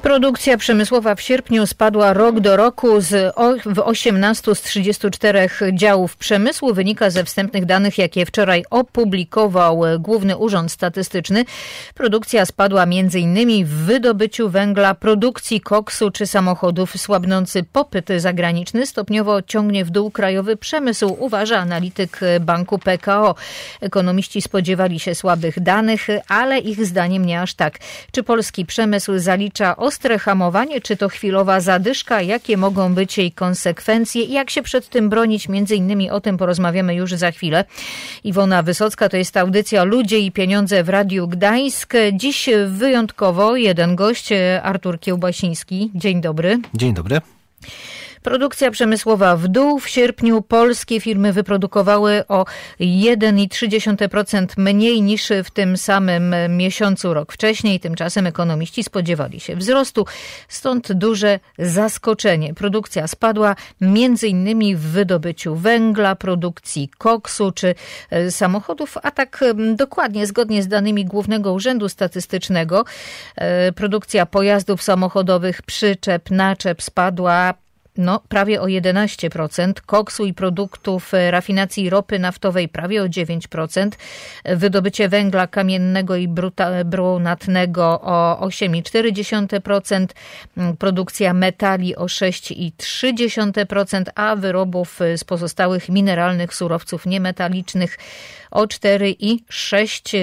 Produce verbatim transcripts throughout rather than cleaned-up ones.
Produkcja przemysłowa w sierpniu spadła rok do roku z o, w osiemnaście z trzydziestu czterech działów przemysłu. Wynika ze wstępnych danych, jakie wczoraj opublikował Główny Urząd Statystyczny. Produkcja spadła między innymi w wydobyciu węgla, produkcji koksu czy samochodów. Słabnący popyt zagraniczny stopniowo ciągnie w dół krajowy przemysł, uważa analityk banku P K O. Ekonomiści spodziewali się słabych danych, ale ich zdaniem nie aż tak. Czy polski przemysł zalicza ostre hamowanie, czy to chwilowa zadyszka? Jakie mogą być jej konsekwencje i jak się przed tym bronić? Między innymi o tym porozmawiamy już za chwilę. Iwona Wysocka, to jest audycja Ludzie i Pieniądze w Radiu Gdańsk. Dziś wyjątkowo jeden gość, Artur Kiełbasiński. Dzień dobry. Dzień dobry. Produkcja przemysłowa w dół. W sierpniu polskie firmy wyprodukowały o jeden przecinek trzy procent mniej niż w tym samym miesiącu rok wcześniej. Tymczasem ekonomiści spodziewali się wzrostu, stąd duże zaskoczenie. Produkcja spadła między innymi w wydobyciu węgla, produkcji koksu czy samochodów, a tak dokładnie, zgodnie z danymi Głównego Urzędu Statystycznego, produkcja pojazdów samochodowych, przyczep, naczep spadła No, prawie o jedenaście procent, koksu i produktów rafinacji ropy naftowej prawie o dziewięć procent, wydobycie węgla kamiennego i bruta, brunatnego o osiem przecinek cztery procent, produkcja metali o sześć przecinek trzy procent, a wyrobów z pozostałych mineralnych surowców niemetalicznych o cztery przecinek sześć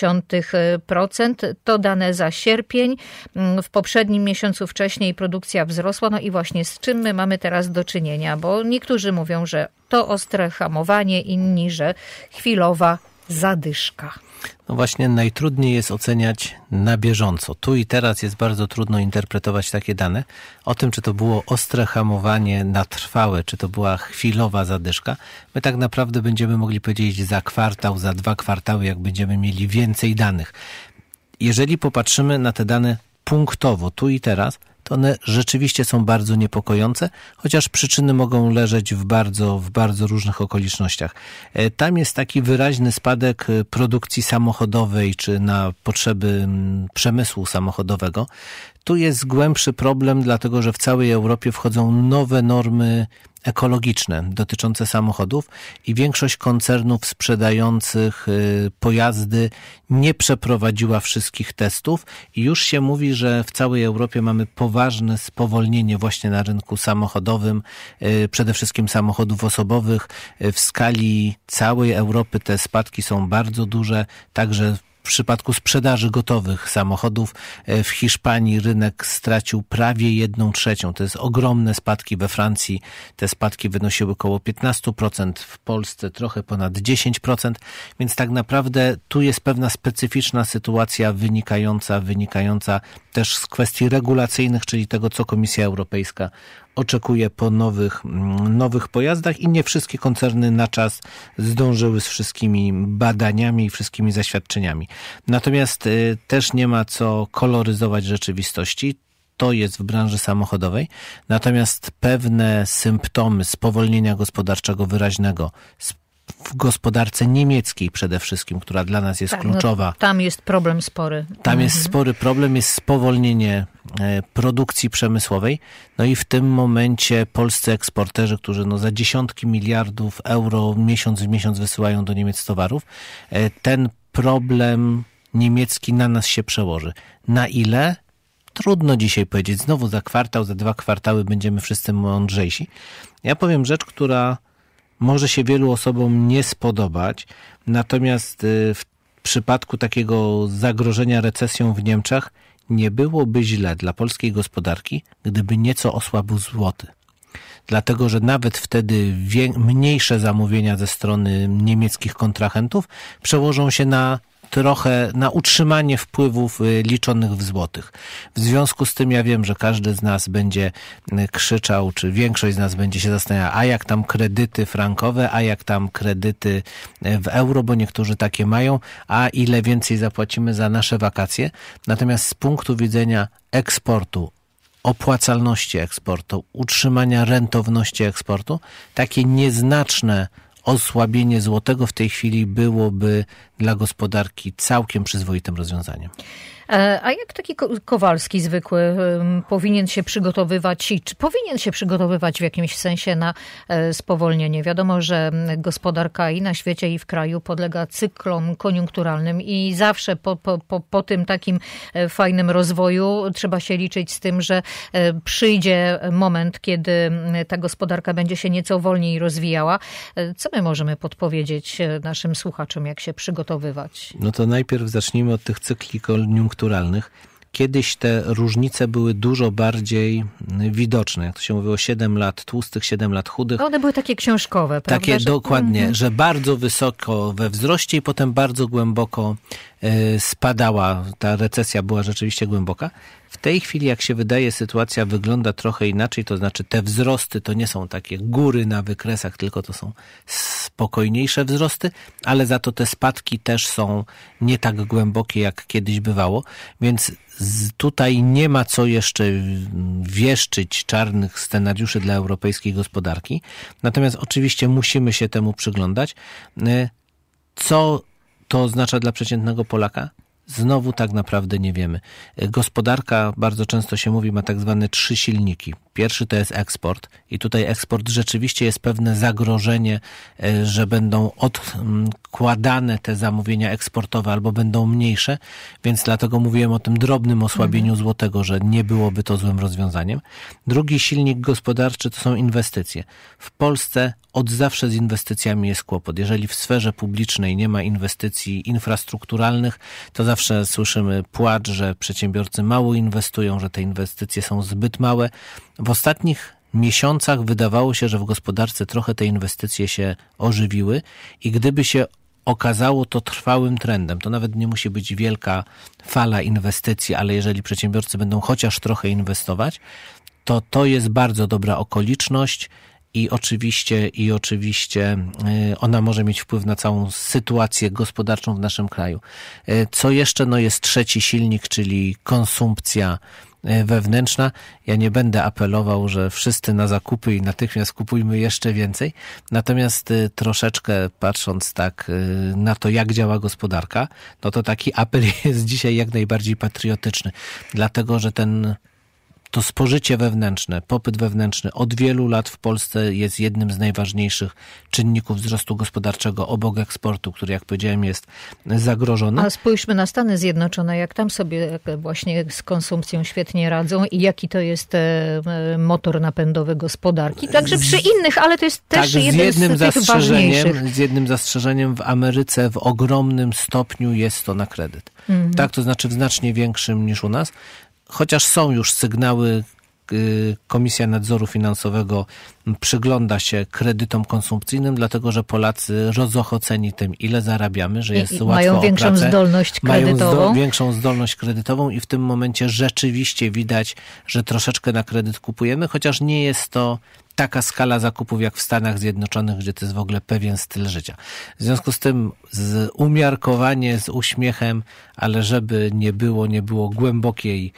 procent. To dane za sierpień. W poprzednim miesiącu wcześniej produkcja wzrosła. No i właśnie z czym my mamy teraz do czynienia? Bo niektórzy mówią, że to ostre hamowanie, inni, że chwilowa zadyszka. No właśnie najtrudniej jest oceniać na bieżąco. Tu i teraz jest bardzo trudno interpretować takie dane. O tym, czy to było ostre hamowanie na trwałe, czy to była chwilowa zadyszka, my tak naprawdę będziemy mogli powiedzieć za kwartał, za dwa kwartały, jak będziemy mieli więcej danych. Jeżeli popatrzymy na te dane punktowo, tu i teraz, to one rzeczywiście są bardzo niepokojące, chociaż przyczyny mogą leżeć w bardzo, w bardzo różnych okolicznościach. Tam jest taki wyraźny spadek produkcji samochodowej czy na potrzeby przemysłu samochodowego. Tu jest głębszy problem, dlatego że w całej Europie wchodzą nowe normy ekologiczne dotyczące samochodów i większość koncernów sprzedających pojazdy nie przeprowadziła wszystkich testów i już się mówi, że w całej Europie mamy poważne spowolnienie właśnie na rynku samochodowym, przede wszystkim samochodów osobowych. W skali całej Europy te spadki są bardzo duże, także w przypadku sprzedaży gotowych samochodów w Hiszpanii rynek stracił prawie jedną trzecią. To jest ogromne spadki. We Francji te spadki wynosiły około piętnaście procent, w Polsce trochę ponad dziesięć procent, więc tak naprawdę tu jest pewna specyficzna sytuacja wynikająca, wynikająca też z kwestii regulacyjnych, czyli tego, co Komisja Europejska oczekuje po nowych, nowych pojazdach i nie wszystkie koncerny na czas zdążyły z wszystkimi badaniami i wszystkimi zaświadczeniami. Natomiast y, też nie ma co koloryzować rzeczywistości. To jest w branży samochodowej. Natomiast pewne symptomy spowolnienia gospodarczego wyraźnego w gospodarce niemieckiej przede wszystkim, która dla nas jest tak, kluczowa. No, tam jest problem spory. Tam mhm. jest spory problem, jest spowolnienie produkcji przemysłowej. No i w tym momencie polscy eksporterzy, którzy no za dziesiątki miliardów euro miesiąc w miesiąc wysyłają do Niemiec towarów, ten problem niemiecki na nas się przełoży. Na ile? Trudno dzisiaj powiedzieć. Znowu za kwartał, za dwa kwartały będziemy wszyscy mądrzejsi. Ja powiem rzecz, która może się wielu osobom nie spodobać, natomiast w przypadku takiego zagrożenia recesją w Niemczech nie byłoby źle dla polskiej gospodarki, gdyby nieco osłabł złoty. Dlatego, że nawet wtedy wie, mniejsze zamówienia ze strony niemieckich kontrahentów przełożą się na trochę na utrzymanie wpływów liczonych w złotych. W związku z tym ja wiem, że każdy z nas będzie krzyczał, czy większość z nas będzie się zastanawiała, a jak tam kredyty frankowe, a jak tam kredyty w euro, bo niektórzy takie mają, a ile więcej zapłacimy za nasze wakacje. Natomiast z punktu widzenia eksportu, opłacalności eksportu, utrzymania rentowności eksportu, takie nieznaczne osłabienie złotego w tej chwili byłoby dla gospodarki całkiem przyzwoitym rozwiązaniem. A jak taki Kowalski zwykły powinien się przygotowywać i czy powinien się przygotowywać w jakimś sensie na spowolnienie? Wiadomo, że gospodarka i na świecie, i w kraju podlega cyklom koniunkturalnym i zawsze po, po, po, po tym takim fajnym rozwoju trzeba się liczyć z tym, że przyjdzie moment, kiedy ta gospodarka będzie się nieco wolniej rozwijała. Co my możemy podpowiedzieć naszym słuchaczom, jak się przygotowywać? No to najpierw zacznijmy od tych cykli koniunkturalnych. Kiedyś te różnice były dużo bardziej widoczne. Jak to się mówiło, siedem lat tłustych, siedem lat chudych. One były takie książkowe, prawda? Takie że... dokładnie, mm-hmm. że bardzo wysoko we wzroście i potem bardzo głęboko y, spadała. Ta recesja była rzeczywiście głęboka. W tej chwili, jak się wydaje, sytuacja wygląda trochę inaczej, to znaczy te wzrosty to nie są takie góry na wykresach, tylko to są spokojniejsze wzrosty, ale za to te spadki też są nie tak głębokie, jak kiedyś bywało, więc tutaj nie ma co jeszcze wieszczyć czarnych scenariuszy dla europejskiej gospodarki. Natomiast oczywiście musimy się temu przyglądać. Co to oznacza dla przeciętnego Polaka? Znowu tak naprawdę nie wiemy. Gospodarka, bardzo często się mówi, ma tak zwane trzy silniki. Pierwszy to jest eksport i tutaj eksport rzeczywiście jest pewne zagrożenie, że będą odkładane te zamówienia eksportowe albo będą mniejsze, więc dlatego mówiłem o tym drobnym osłabieniu mhm. złotego, że nie byłoby to złym rozwiązaniem. Drugi silnik gospodarczy to są inwestycje. W Polsce od zawsze z inwestycjami jest kłopot. Jeżeli w sferze publicznej nie ma inwestycji infrastrukturalnych, to zawsze słyszymy płacz, że przedsiębiorcy mało inwestują, że te inwestycje są zbyt małe. W ostatnich miesiącach wydawało się, że w gospodarce trochę te inwestycje się ożywiły i gdyby się okazało to trwałym trendem, to nawet nie musi być wielka fala inwestycji, ale jeżeli przedsiębiorcy będą chociaż trochę inwestować, to to jest bardzo dobra okoliczność i oczywiście, i oczywiście ona może mieć wpływ na całą sytuację gospodarczą w naszym kraju. Co jeszcze? No jest trzeci silnik, czyli konsumpcja wewnętrzna. Ja nie będę apelował, że wszyscy na zakupy i natychmiast kupujmy jeszcze więcej. Natomiast troszeczkę patrząc tak na to, jak działa gospodarka, no to taki apel jest dzisiaj jak najbardziej patriotyczny. Dlatego, że ten to spożycie wewnętrzne, popyt wewnętrzny od wielu lat w Polsce jest jednym z najważniejszych czynników wzrostu gospodarczego obok eksportu, który, jak powiedziałem, jest zagrożony. A spójrzmy na Stany Zjednoczone, jak tam sobie właśnie z konsumpcją świetnie radzą i jaki to jest motor napędowy gospodarki. Także przy innych, ale to jest też tak, jeden z, jednym z tych ważniejszych. Z jednym zastrzeżeniem w Ameryce w ogromnym stopniu jest to na kredyt. Mhm. Tak, to znaczy w znacznie większym niż u nas. Chociaż są już sygnały, Komisja Nadzoru Finansowego przygląda się kredytom konsumpcyjnym, dlatego że Polacy rozochoceni tym, ile zarabiamy, że jest I, łatwo mają większą o pracę, zdolność kredytową. Mają zdo, większą zdolność kredytową i w tym momencie rzeczywiście widać, że troszeczkę na kredyt kupujemy, chociaż nie jest to taka skala zakupów jak w Stanach Zjednoczonych, gdzie to jest w ogóle pewien styl życia. W związku z tym z umiarkowanie, z uśmiechem, ale żeby nie było, nie było głębokiej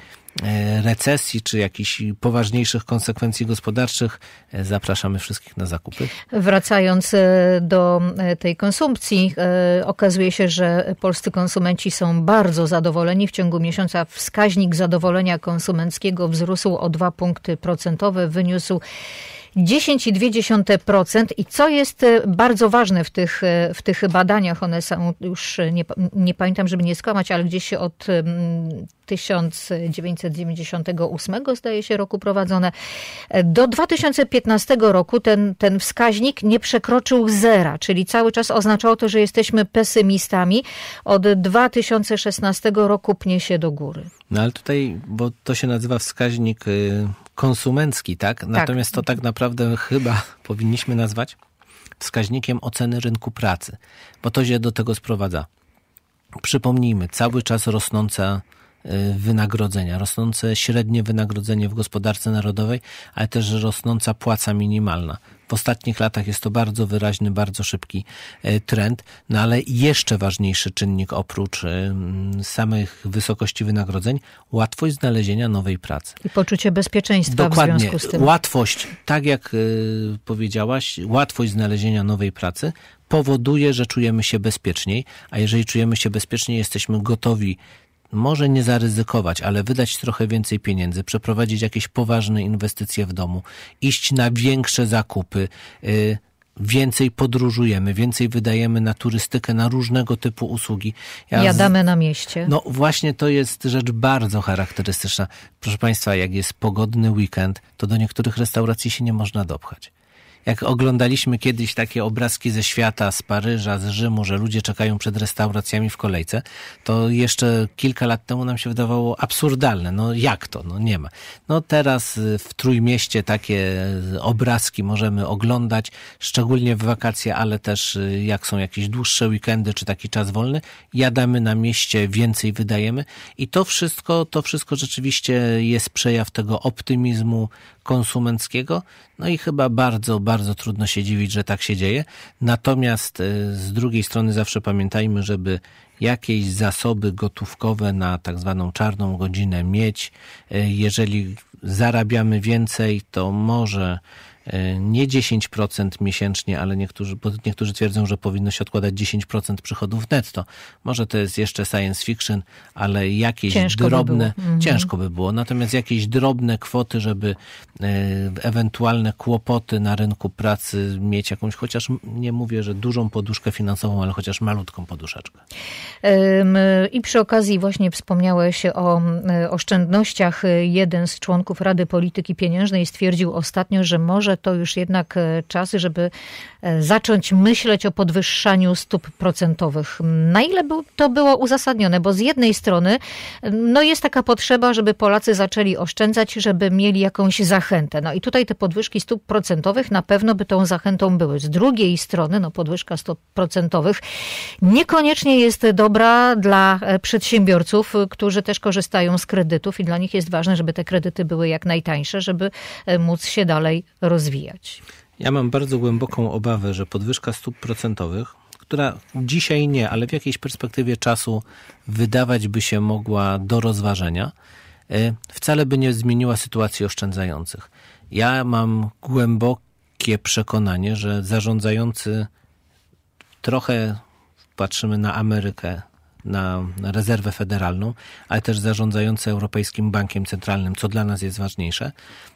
recesji czy jakichś poważniejszych konsekwencji gospodarczych, zapraszamy wszystkich na zakupy. Wracając do tej konsumpcji, okazuje się, że polscy konsumenci są bardzo zadowoleni. W ciągu miesiąca wskaźnik zadowolenia konsumenckiego wzrósł o dwa punkty procentowe, wyniósł dziesięć przecinek dwa procent i co jest bardzo ważne w tych, w tych badaniach, one są już, nie, nie pamiętam, żeby nie skłamać, ale gdzieś od tysiąc dziewięćset dziewięćdziesiątego ósmego zdaje się roku prowadzone. Do dwa tysiące piętnastego roku ten, ten wskaźnik nie przekroczył zera, czyli cały czas oznaczało to, że jesteśmy pesymistami. Od dwa tysiące szesnastego roku pnie się do góry. No ale tutaj, bo to się nazywa wskaźnik konsumencki, tak? Natomiast tak. to tak naprawdę chyba powinniśmy nazwać wskaźnikiem oceny rynku pracy, bo to się do tego sprowadza. Przypomnijmy, cały czas rosnąca wynagrodzenia, rosnące średnie wynagrodzenie w gospodarce narodowej, ale też rosnąca płaca minimalna. W ostatnich latach jest to bardzo wyraźny, bardzo szybki trend, no ale jeszcze ważniejszy czynnik oprócz samych wysokości wynagrodzeń, łatwość znalezienia nowej pracy. I poczucie bezpieczeństwa. Dokładnie. W związku z tym. Łatwość, tak jak powiedziałaś, łatwość znalezienia nowej pracy powoduje, że czujemy się bezpieczniej, a jeżeli czujemy się bezpieczniej, jesteśmy gotowi może nie zaryzykować, ale wydać trochę więcej pieniędzy, przeprowadzić jakieś poważne inwestycje w domu, iść na większe zakupy, yy, więcej podróżujemy, więcej wydajemy na turystykę, na różnego typu usługi. Ja Jadamy z... na mieście. No właśnie to jest rzecz bardzo charakterystyczna. Proszę Państwa, jak jest pogodny weekend, to do niektórych restauracji się nie można dopchać. Jak oglądaliśmy kiedyś takie obrazki ze świata, z Paryża, z Rzymu, że ludzie czekają przed restauracjami w kolejce, to jeszcze kilka lat temu nam się wydawało absurdalne. No jak to? No nie ma. No teraz w Trójmieście takie obrazki możemy oglądać, szczególnie w wakacje, ale też jak są jakieś dłuższe weekendy, czy taki czas wolny, jadamy na mieście, więcej wydajemy i to wszystko, to wszystko rzeczywiście jest przejaw tego optymizmu konsumenckiego, no i chyba bardzo, bardzo trudno się dziwić, że tak się dzieje. Natomiast z drugiej strony zawsze pamiętajmy, żeby jakieś zasoby gotówkowe na tak zwaną czarną godzinę mieć. Jeżeli zarabiamy więcej, to może nie dziesięć procent miesięcznie, ale niektórzy, bo niektórzy twierdzą, że powinno się odkładać dziesięć procent przychodów netto. Może to jest jeszcze science fiction, ale jakieś ciężko drobne, by mhm. ciężko by było. Natomiast jakieś drobne kwoty, żeby e, ewentualne kłopoty na rynku pracy mieć jakąś, chociaż nie mówię, że dużą poduszkę finansową, ale chociaż malutką poduszeczkę. I przy okazji właśnie wspomniałeś o oszczędnościach. Jeden z członków Rady Polityki Pieniężnej stwierdził ostatnio, że może to już jednak czas, żeby zacząć myśleć o podwyższaniu stóp procentowych. Na ile to było uzasadnione? Bo z jednej strony no jest taka potrzeba, żeby Polacy zaczęli oszczędzać, żeby mieli jakąś zachętę. No i tutaj te podwyżki stóp procentowych na pewno by tą zachętą były. Z drugiej strony no podwyżka stóp procentowych niekoniecznie jest dobra dla przedsiębiorców, którzy też korzystają z kredytów i dla nich jest ważne, żeby te kredyty były jak najtańsze, żeby móc się dalej rozwijać. Ja mam bardzo głęboką obawę, że podwyżka stóp procentowych, która dzisiaj nie, ale w jakiejś perspektywie czasu wydawać by się mogła do rozważenia, wcale by nie zmieniła sytuacji oszczędzających. Ja mam głębokie przekonanie, że zarządzający, trochę patrzymy na Amerykę, na rezerwę federalną, ale też zarządzający Europejskim Bankiem Centralnym, co dla nas jest ważniejsze,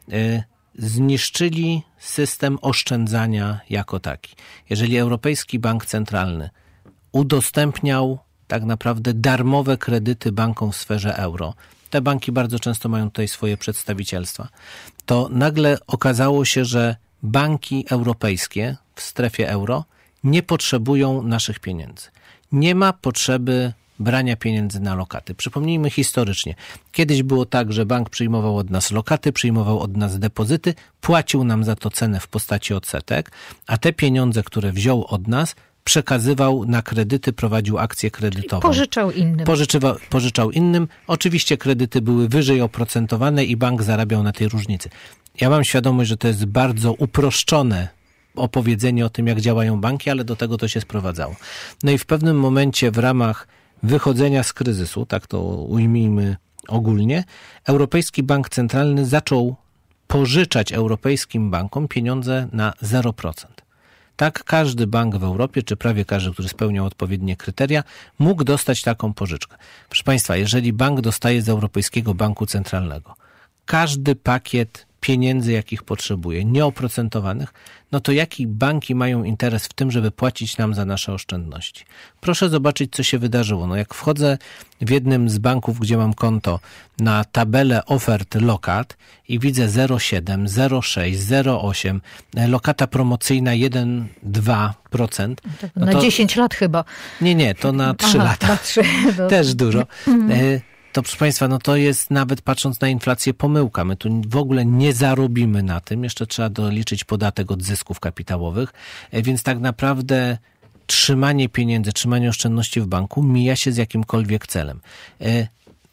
zniszczyli system oszczędzania jako taki. Jeżeli Europejski Bank Centralny udostępniał tak naprawdę darmowe kredyty bankom w sferze euro, te banki bardzo często mają tutaj swoje przedstawicielstwa, to nagle okazało się, że banki europejskie w strefie euro nie potrzebują naszych pieniędzy. Nie ma potrzeby brania pieniędzy na lokaty. Przypomnijmy historycznie. Kiedyś było tak, że bank przyjmował od nas lokaty, przyjmował od nas depozyty, płacił nam za to cenę w postaci odsetek, a te pieniądze, które wziął od nas, przekazywał na kredyty, prowadził akcję kredytową. Pożyczał innym. Pożyczywa, pożyczał innym. Oczywiście kredyty były wyżej oprocentowane i bank zarabiał na tej różnicy. Ja mam świadomość, że to jest bardzo uproszczone opowiedzenie o tym, jak działają banki, ale do tego to się sprowadzało. No i w pewnym momencie w ramach wychodzenia z kryzysu, tak to ujmijmy ogólnie, Europejski Bank Centralny zaczął pożyczać europejskim bankom pieniądze na zero procent. Tak każdy bank w Europie, czy prawie każdy, który spełniał odpowiednie kryteria, mógł dostać taką pożyczkę. Proszę Państwa, jeżeli bank dostaje z Europejskiego Banku Centralnego każdy pakiet pieniędzy, jakich potrzebuje, nieoprocentowanych, no to jaki banki mają interes w tym, żeby płacić nam za nasze oszczędności? Proszę zobaczyć, co się wydarzyło. No jak wchodzę w jednym z banków, gdzie mam konto, na tabelę ofert lokat i widzę zero przecinek siedem, zero przecinek sześć, zero przecinek osiem, lokata promocyjna jeden przecinek dwa procent. No na to, dziesięć lat chyba. Nie, nie, to na trzy Aha, lata. Na trzy, Też dużo. To proszę Państwa, no to jest nawet patrząc na inflację pomyłka. My tu w ogóle nie zarobimy na tym. Jeszcze trzeba doliczyć podatek od zysków kapitałowych. Więc tak naprawdę trzymanie pieniędzy, trzymanie oszczędności w banku mija się z jakimkolwiek celem.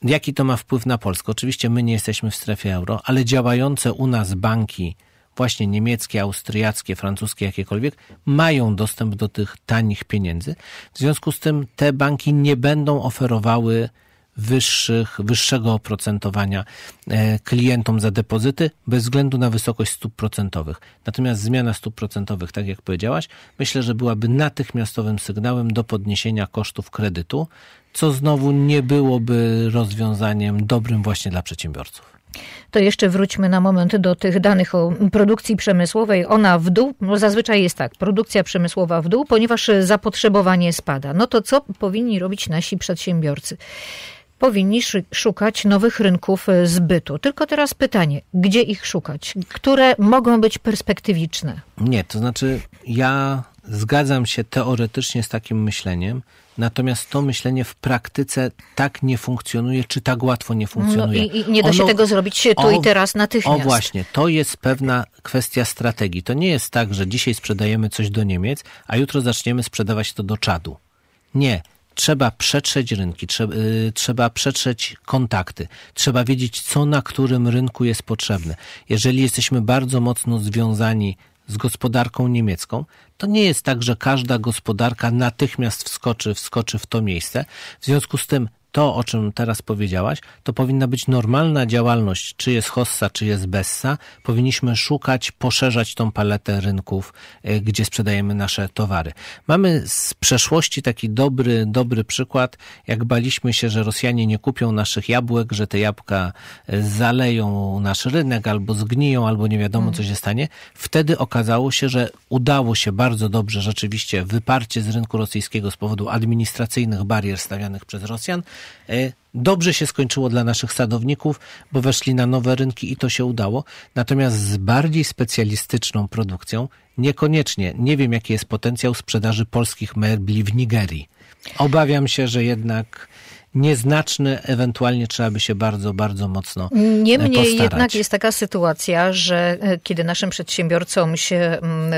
jaki to ma wpływ na Polskę? Oczywiście my nie jesteśmy w strefie euro, ale działające u nas banki, właśnie niemieckie, austriackie, francuskie, jakiekolwiek, mają dostęp do tych tanich pieniędzy. W związku z tym te banki nie będą oferowały wyższych, wyższego oprocentowania klientom za depozyty bez względu na wysokość stóp procentowych. Natomiast zmiana stóp procentowych, tak jak powiedziałaś, myślę, że byłaby natychmiastowym sygnałem do podniesienia kosztów kredytu, co znowu nie byłoby rozwiązaniem dobrym właśnie dla przedsiębiorców. To jeszcze wróćmy na moment do tych danych o produkcji przemysłowej. Ona w dół, no zazwyczaj jest tak, produkcja przemysłowa w dół, ponieważ zapotrzebowanie spada. No to co powinni robić nasi przedsiębiorcy? Powinni szukać nowych rynków zbytu. Tylko teraz pytanie, gdzie ich szukać? Które mogą być perspektywiczne? Nie, to znaczy ja zgadzam się teoretycznie z takim myśleniem, natomiast to myślenie w praktyce tak nie funkcjonuje, czy tak łatwo nie funkcjonuje. No i, i nie da się ono, tego zrobić tu o, i teraz natychmiast. O właśnie, to jest pewna kwestia strategii. To nie jest tak, że dzisiaj sprzedajemy coś do Niemiec, a jutro zaczniemy sprzedawać to do Czadu. Nie. Trzeba przetrzeć rynki, trzeba, yy, trzeba przetrzeć kontakty, trzeba wiedzieć, co na którym rynku jest potrzebne. Jeżeli jesteśmy bardzo mocno związani z gospodarką niemiecką, to nie jest tak, że każda gospodarka natychmiast wskoczy, wskoczy w to miejsce. W związku z tym to, o czym teraz powiedziałaś, to powinna być normalna działalność, czy jest Hossa, czy jest Bessa. Powinniśmy szukać, poszerzać tą paletę rynków, gdzie sprzedajemy nasze towary. Mamy z przeszłości taki dobry, dobry przykład, jak baliśmy się, że Rosjanie nie kupią naszych jabłek, że te jabłka zaleją nasz rynek, albo zgniją, albo nie wiadomo, co się stanie. Wtedy okazało się, że udało się bardzo dobrze rzeczywiście wyparcie z rynku rosyjskiego z powodu administracyjnych barier stawianych przez Rosjan. Dobrze się skończyło dla naszych sadowników, bo weszli na nowe rynki i to się udało. Natomiast z bardziej specjalistyczną produkcją niekoniecznie. Nie wiem, jaki jest potencjał sprzedaży polskich mebli w Nigerii. Obawiam się, że jednak nieznaczny, ewentualnie trzeba by się bardzo, bardzo mocno Niemniej postarać. Jednak jest taka sytuacja, że kiedy naszym przedsiębiorcom się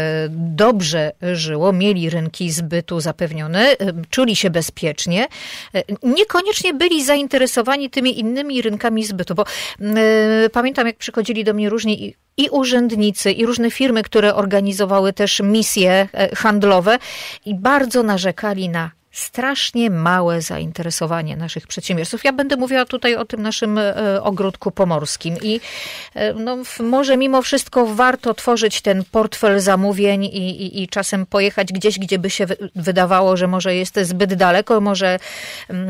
dobrze żyło, mieli rynki zbytu zapewnione, czuli się bezpiecznie, niekoniecznie byli zainteresowani tymi innymi rynkami zbytu, bo pamiętam, jak przychodzili do mnie różni i urzędnicy, i różne firmy, które organizowały też misje handlowe i bardzo narzekali na strasznie małe zainteresowanie naszych przedsiębiorców. Ja będę mówiła tutaj o tym naszym ogródku pomorskim i no, może mimo wszystko warto tworzyć ten portfel zamówień i, i, i czasem pojechać gdzieś, gdzie by się wydawało, że może jest zbyt daleko, może mm,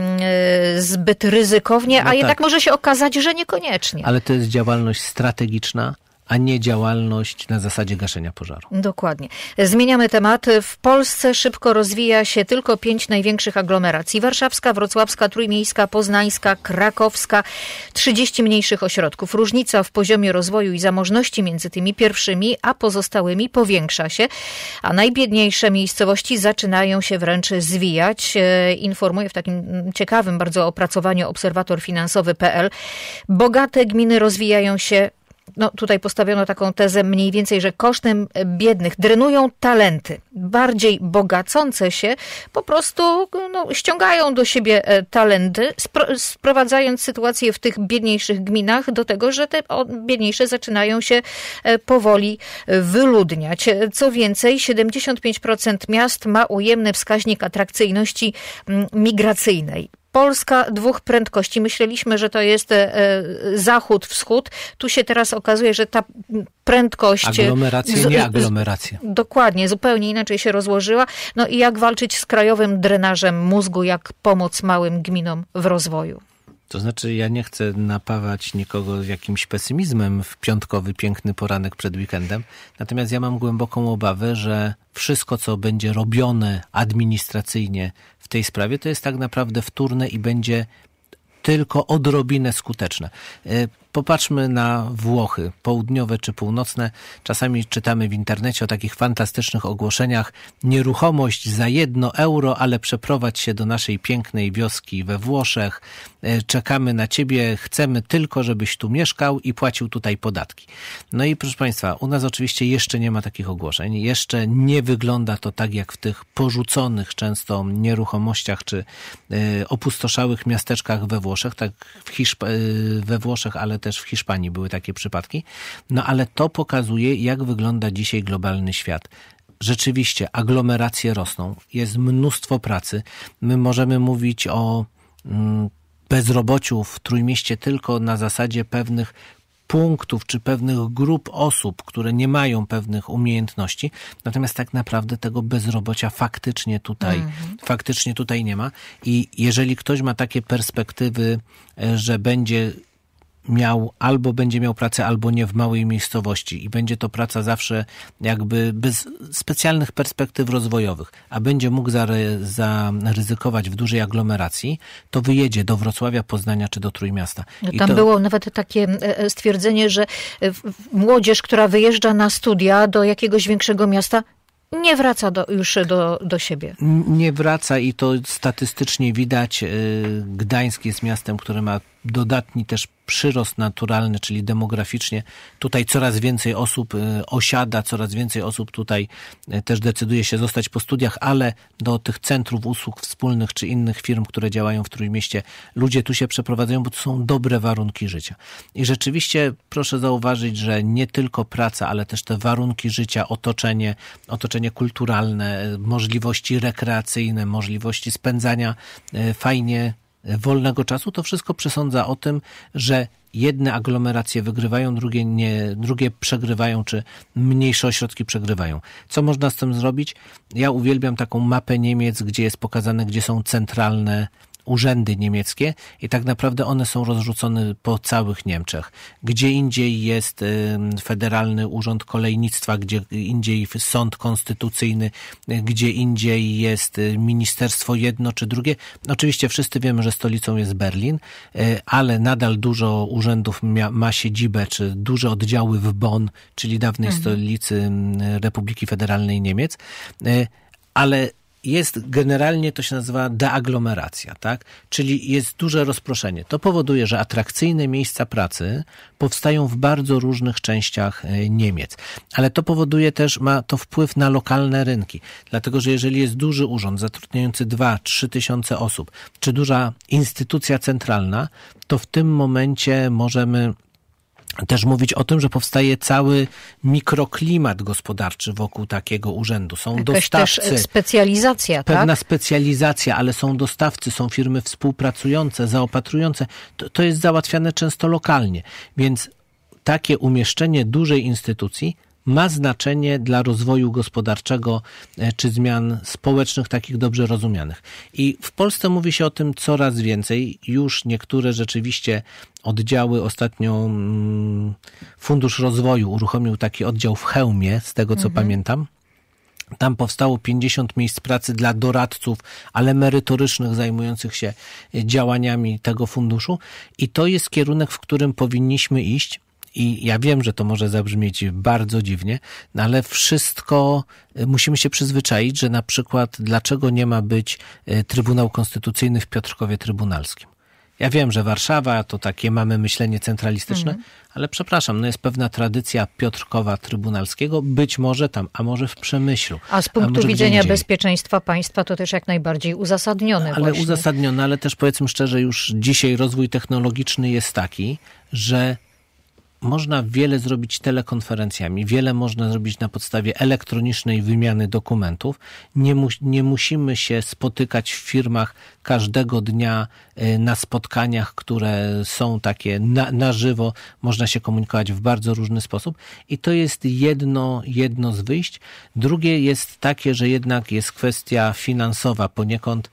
zbyt ryzykownie, no a tak. Jednak może się okazać, że niekoniecznie. Ale to jest działalność strategiczna, a nie działalność na zasadzie gaszenia pożaru. Dokładnie. Zmieniamy temat. W Polsce szybko rozwija się tylko pięć największych aglomeracji. Warszawska, wrocławska, trójmiejska, poznańska, krakowska, trzydzieści mniejszych ośrodków. Różnica w poziomie rozwoju i zamożności między tymi pierwszymi a pozostałymi powiększa się, a najbiedniejsze miejscowości zaczynają się wręcz zwijać. Informuje w takim ciekawym bardzo opracowaniu obserwator finansowy kropka p l. Bogate gminy rozwijają się, no tutaj postawiono taką tezę mniej więcej, że kosztem biednych drenują talenty. Bardziej bogacące się po prostu no, ściągają do siebie talenty, spro- sprowadzając sytuację w tych biedniejszych gminach do tego, że te biedniejsze zaczynają się powoli wyludniać. Co więcej, siedemdziesiąt pięć procent miast ma ujemny wskaźnik atrakcyjności migracyjnej. Polska dwóch prędkości. Myśleliśmy, że to jest zachód, wschód. Tu się teraz okazuje, że ta prędkość... Aglomeracje, nie aglomeracje. Dokładnie, zupełnie inaczej się rozłożyła. No i jak walczyć z krajowym drenażem mózgu, jak pomóc małym gminom w rozwoju? To znaczy, ja nie chcę napawać nikogo jakimś pesymizmem w piątkowy, piękny poranek przed weekendem. Natomiast ja mam głęboką obawę, że wszystko, co będzie robione administracyjnie w tej sprawie, to jest tak naprawdę wtórne i będzie tylko odrobinę skuteczne. Popatrzmy na Włochy, południowe czy północne. Czasami czytamy w internecie o takich fantastycznych ogłoszeniach. Nieruchomość za jedno euro, ale przeprowadź się do naszej pięknej wioski we Włoszech. Czekamy na ciebie, chcemy tylko, żebyś tu mieszkał i płacił tutaj podatki. No i proszę Państwa, u nas oczywiście jeszcze nie ma takich ogłoszeń. Jeszcze nie wygląda to tak jak w tych porzuconych często nieruchomościach czy opustoszałych miasteczkach we Włoszech, tak w Hiszp- we Włoszech, ale też w Hiszpanii były takie przypadki. No ale to pokazuje, jak wygląda dzisiaj globalny świat. Rzeczywiście aglomeracje rosną, jest mnóstwo pracy. My możemy mówić o mm, bezrobociu w Trójmieście tylko na zasadzie pewnych punktów czy pewnych grup osób, które nie mają pewnych umiejętności. Natomiast tak naprawdę tego bezrobocia faktycznie tutaj, mm. faktycznie tutaj nie ma. I jeżeli ktoś ma takie perspektywy, że będzie miał albo będzie miał pracę, albo nie w małej miejscowości i będzie to praca zawsze jakby bez specjalnych perspektyw rozwojowych, a będzie mógł zaryzykować w dużej aglomeracji, to wyjedzie do Wrocławia, Poznania czy do Trójmiasta. No I tam to... było nawet takie stwierdzenie, że młodzież, która wyjeżdża na studia do jakiegoś większego miasta, nie wraca do, już do, do siebie. Nie wraca i to statystycznie widać. Gdańsk jest miastem, które ma dodatni też przyrost naturalny, czyli demograficznie. Tutaj coraz więcej osób osiada, coraz więcej osób tutaj też decyduje się zostać po studiach, ale do tych centrów usług wspólnych czy innych firm, które działają w Trójmieście, ludzie tu się przeprowadzają, bo to są dobre warunki życia. I rzeczywiście proszę zauważyć, że nie tylko praca, ale też te warunki życia, otoczenie, otoczenie kulturalne, możliwości rekreacyjne, możliwości spędzania fajnie wolnego czasu, to wszystko przesądza o tym, że jedne aglomeracje wygrywają, drugie nie, drugie przegrywają, czy mniejsze ośrodki przegrywają. Co można z tym zrobić? Ja uwielbiam taką mapę Niemiec, gdzie jest pokazane, gdzie są centralne urzędy niemieckie i tak naprawdę one są rozrzucone po całych Niemczech. Gdzie indziej jest Federalny Urząd Kolejnictwa, gdzie indziej Sąd Konstytucyjny, gdzie indziej jest ministerstwo jedno czy drugie. Oczywiście wszyscy wiemy, że stolicą jest Berlin, ale nadal dużo urzędów ma, ma siedzibę, czy duże oddziały w Bonn, czyli dawnej mhm. stolicy Republiki Federalnej Niemiec, ale jest generalnie, to się nazywa deaglomeracja, tak? Czyli jest duże rozproszenie. To powoduje, że atrakcyjne miejsca pracy powstają w bardzo różnych częściach Niemiec. Ale to powoduje też, ma to wpływ na lokalne rynki. Dlatego, że jeżeli jest duży urząd zatrudniający dwa, trzy tysiące osób, czy duża instytucja centralna, to w tym momencie możemy też mówić o tym, że powstaje cały mikroklimat gospodarczy wokół takiego urzędu. Są Jakaś dostawcy. Też specjalizacja, Pewna tak? specjalizacja, ale są dostawcy, są firmy współpracujące, zaopatrujące. To, to jest załatwiane często lokalnie. Więc takie umieszczenie dużej instytucji ma znaczenie dla rozwoju gospodarczego czy zmian społecznych, takich dobrze rozumianych. I w Polsce mówi się o tym coraz więcej. Już niektóre rzeczywiście oddziały, ostatnio Fundusz Rozwoju uruchomił taki oddział w Chełmie, z tego co mhm. pamiętam. Tam powstało pięćdziesiąt miejsc pracy dla doradców, ale merytorycznych, zajmujących się działaniami tego funduszu. I to jest kierunek, w którym powinniśmy iść. I ja wiem, że to może zabrzmieć bardzo dziwnie, no ale wszystko musimy się przyzwyczaić, że na przykład dlaczego nie ma być Trybunał Konstytucyjny w Piotrkowie Trybunalskim. Ja wiem, że Warszawa to takie mamy myślenie centralistyczne, mhm. ale przepraszam, no jest pewna tradycja Piotrkowa Trybunalskiego, być może tam, a może w Przemyślu. A z punktu a widzenia bezpieczeństwa państwa to też jak najbardziej uzasadnione. Ale właśnie. uzasadnione, ale też powiedzmy szczerze, już dzisiaj rozwój technologiczny jest taki, że można wiele zrobić telekonferencjami, wiele można zrobić na podstawie elektronicznej wymiany dokumentów. Nie, mu, nie musimy się spotykać w firmach każdego dnia na spotkaniach, które są takie na, na żywo. Można się komunikować w bardzo różny sposób i to jest jedno, jedno z wyjść. Drugie jest takie, że jednak jest kwestia finansowa. Poniekąd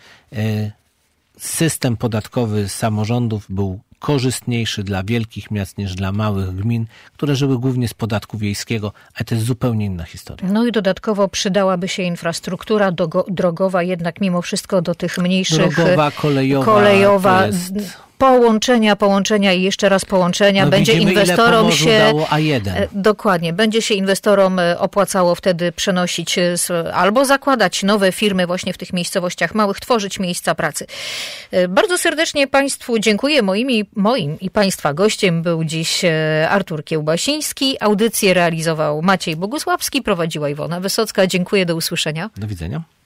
system podatkowy samorządów był korzystniejszy dla wielkich miast niż dla małych gmin, które żyły głównie z podatku wiejskiego, ale to jest zupełnie inna historia. No i dodatkowo przydałaby się infrastruktura drogowa, jednak mimo wszystko do tych mniejszych... Drogowa, kolejowa, kolejowa to jest połączenia, połączenia i jeszcze raz połączenia. No będzie widzimy, inwestorom ile się dało A jeden. Dokładnie, będzie się inwestorom opłacało wtedy przenosić albo zakładać nowe firmy właśnie w tych miejscowościach małych, tworzyć miejsca pracy. Bardzo serdecznie Państwu dziękuję. Moimi, moim i Państwa gościem był dziś Artur Kiełbasiński. Audycję realizował Maciej Bogusławski, prowadziła Iwona Wysocka. Dziękuję, do usłyszenia. Do widzenia.